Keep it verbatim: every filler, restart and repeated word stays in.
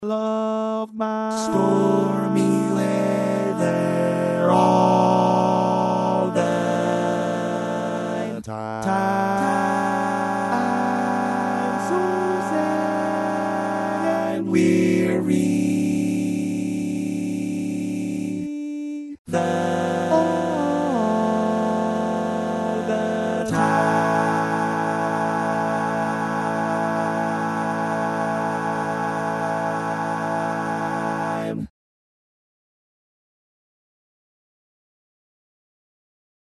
Love my stormy weather all the time. time. So sad and weary.